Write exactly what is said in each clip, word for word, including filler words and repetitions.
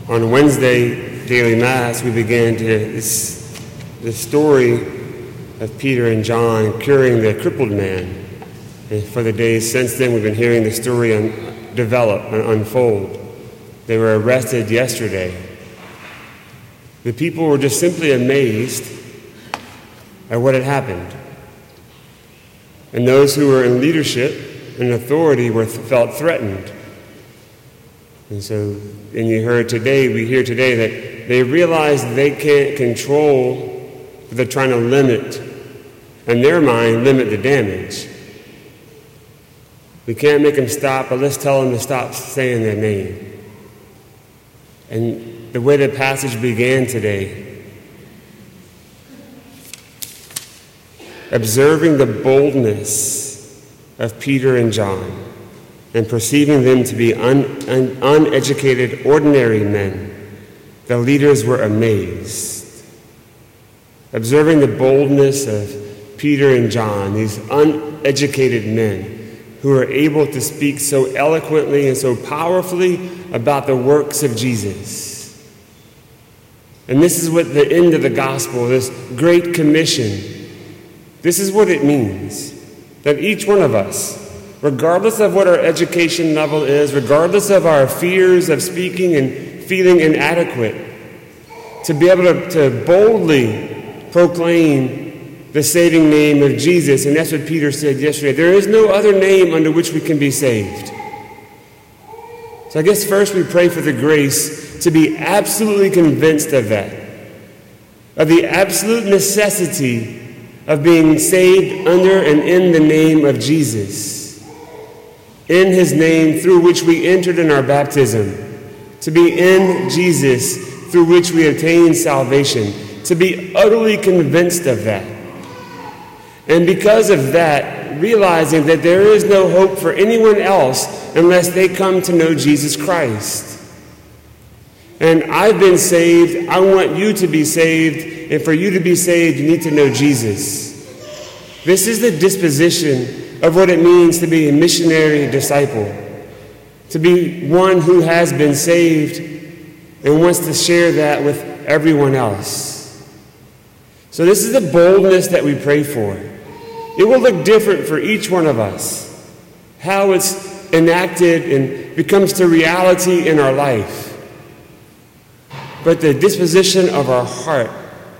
On Wednesday, daily Mass, we began to this, the story of Peter and John curing the crippled man. And for the days since then, we've been hearing the story un- develop and unfold. They were arrested yesterday. The people were just simply amazed at what had happened. And those who were in leadership and authority were felt threatened. And so, and you heard today, we hear today that they realize they can't control, but they're trying to limit, in their mind, limit the damage. We can't make them stop, but let's tell them to stop saying their name. And the way the passage began today, observing the boldness of Peter and John and perceiving them to be un, un, uneducated, ordinary men, the leaders were amazed. Observing the boldness of Peter and John, these uneducated men who are able to speak so eloquently and so powerfully about the works of Jesus. And this is what the end of the gospel, this great commission, this is what it means, that each one of us, regardless of what our education level is, regardless of our fears of speaking and feeling inadequate, to be able to, to boldly proclaim the saving name of Jesus. And that's what Peter said yesterday. There is no other name under which we can be saved. So I guess first we pray for the grace to be absolutely convinced of that, of the absolute necessity of being saved under and in the name of Jesus, in his name through which we entered in our baptism, to be in Jesus through which we attain salvation, to be utterly convinced of that. And because of that, realizing that there is no hope for anyone else unless they come to know Jesus Christ. And I've been saved, I want you to be saved, and for you to be saved, you need to know Jesus. This is the disposition of what it means to be a missionary disciple, to be one who has been saved and wants to share that with everyone else. So this is the boldness that we pray for. It will look different for each one of us, how it's enacted and becomes to reality in our life. But the disposition of our heart,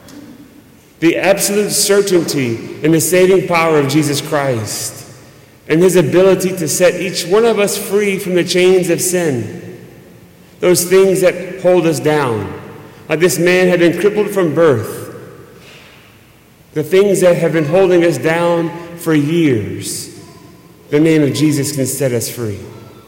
the absolute certainty in the saving power of Jesus Christ, and his ability to set each one of us free from the chains of sin, those things that hold us down. Like this man had been crippled from birth. The things that have been holding us down for years, the name of Jesus can set us free.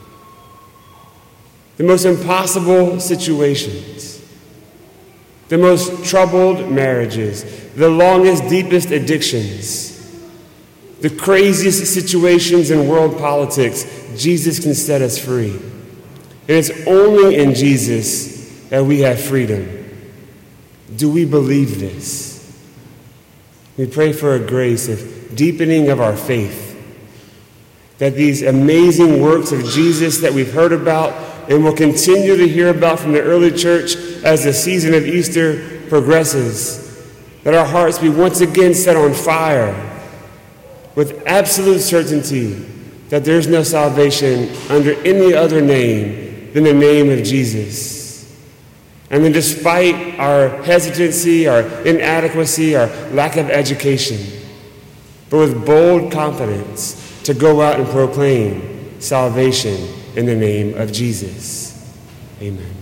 The most impossible situations, the most troubled marriages, the longest, deepest addictions, the craziest situations in world politics, Jesus can set us free. And it's only in Jesus that we have freedom. Do we believe this? We pray for a grace of deepening of our faith, that these amazing works of Jesus that we've heard about and will continue to hear about from the early church as the season of Easter progresses, that our hearts be once again set on fire with absolute certainty that there's no salvation under any other name than the name of Jesus. And then despite our hesitancy, our inadequacy, our lack of education, but with bold confidence to go out and proclaim salvation in the name of Jesus. Amen.